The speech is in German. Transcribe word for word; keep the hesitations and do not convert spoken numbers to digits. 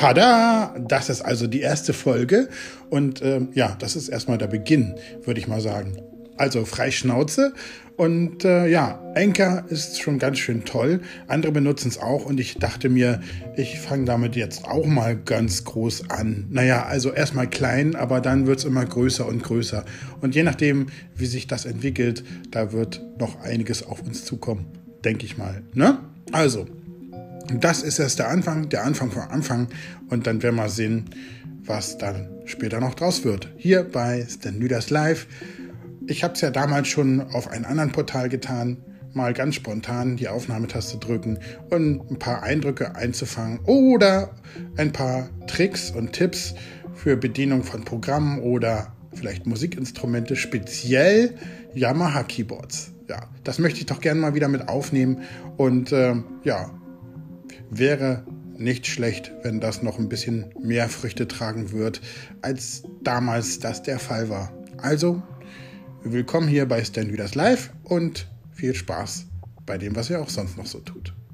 Tada! Das ist also die erste Folge und ähm, ja, das ist erstmal der Beginn, würde ich mal sagen. Also frei Schnauze und äh, ja, Anchor ist schon ganz schön toll. Andere benutzen es auch und ich dachte mir, ich fange damit jetzt auch mal ganz groß an. Naja, also erstmal klein, aber dann wird es immer größer und größer. Und je nachdem, wie sich das entwickelt, da wird noch einiges auf uns zukommen, denke ich mal. Ne? Also, das ist erst der Anfang, der Anfang vom Anfang und dann werden wir sehen, was dann später noch draus wird. Hier bei Stan Lüders Live. Ich habe es ja damals schon auf einem anderen Portal getan, mal ganz spontan die Aufnahmetaste drücken und ein paar Eindrücke einzufangen oder ein paar Tricks und Tipps für Bedienung von Programmen oder vielleicht Musikinstrumente, speziell Yamaha Keyboards. Ja, das möchte ich doch gerne mal wieder mit aufnehmen und äh, ja, wäre nicht schlecht, wenn das noch ein bisschen mehr Früchte tragen wird, als damals das der Fall war. Also, willkommen hier bei Stan Lüders Live und viel Spaß bei dem, was er auch sonst noch so tut.